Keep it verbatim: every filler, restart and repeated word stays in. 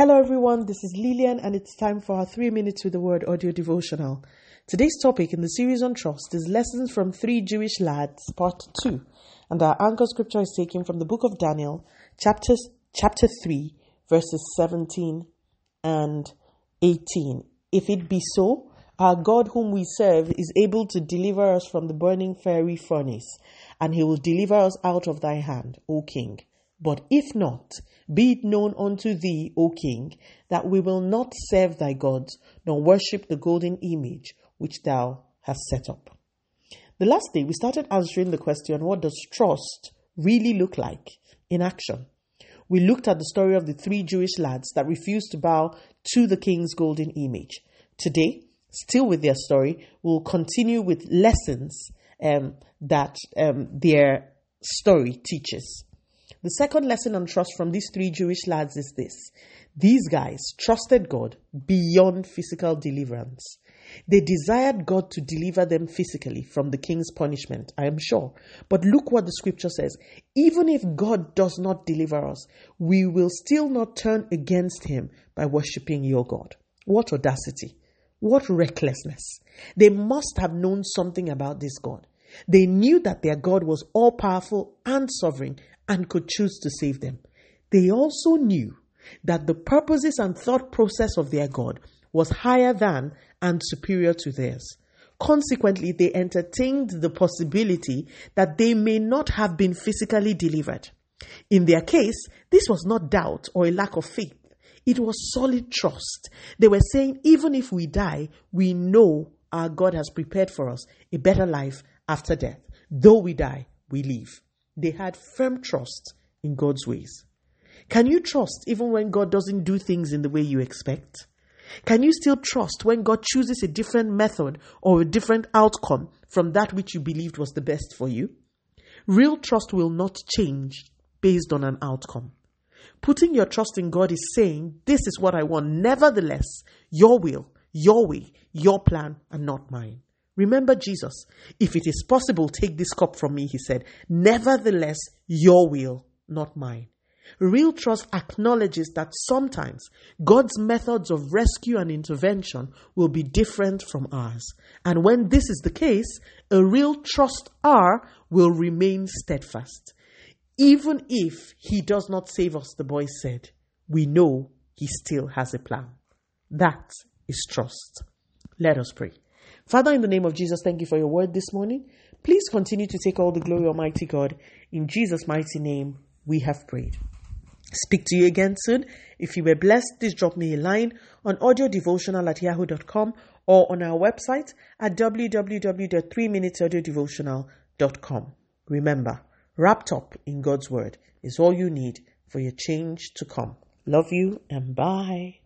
Hello everyone, this is Lillian and it's time for our three minutes with the word audio devotional. Today's topic in the series on trust is Lessons from Three Jewish Lads, part two. And our anchor scripture is taken from the book of Daniel, chapter, chapter three, verses seventeen and eighteen. If it be so, our God whom we serve is able to deliver us from the burning fiery furnace, and he will deliver us out of thy hand, O king. But if not, be it known unto thee, O king, that we will not serve thy gods, nor worship the golden image which thou hast set up. The last day, we started answering the question, what does trust really look like in action? We looked at the story of the three Jewish lads that refused to bow to the king's golden image. Today, still with their story, we'll continue with lessons um, that um, their story teaches. The second lesson on trust from these three Jewish lads is this. These guys trusted God beyond physical deliverance. They desired God to deliver them physically from the king's punishment, I am sure. But look what the scripture says. Even if God does not deliver us, we will still not turn against him by worshiping your God. What audacity. What recklessness. They must have known something about this God. They knew that their God was all-powerful and sovereign and could choose to save them. They also knew that the purposes and thought process of their God was higher than and superior to theirs. Consequently, they entertained the possibility that they may not have been physically delivered. In their case, this was not doubt or a lack of faith. It was solid trust. They were saying, even if we die, we know our God has prepared for us a better life after death. Though we die, we live. They had firm trust in God's ways. Can you trust even when God doesn't do things in the way you expect? Can you still trust when God chooses a different method or a different outcome from that which you believed was the best for you? Real trust will not change based on an outcome. Putting your trust in God is saying, this is what I want. Nevertheless, your will, your way, your plan, and not mine. Remember Jesus. If it is possible, take this cup from me, he said. Nevertheless, your will, not mine. Real trust acknowledges that sometimes God's methods of rescue and intervention will be different from ours. And when this is the case, a real trustor will remain steadfast. Even if he does not save us, the boy said, we know he still has a plan. That is trust. Let us pray. Father, in the name of Jesus, thank you for your word this morning. Please continue to take all the glory, Almighty God. In Jesus' mighty name, we have prayed. Speak to you again soon. If you were blessed, please drop me a line on audio devotional at yahoo dot com or on our website at w w w dot three minutes audio devotional dot com. Remember, wrapped up in God's word is all you need for your change to come. Love you and bye.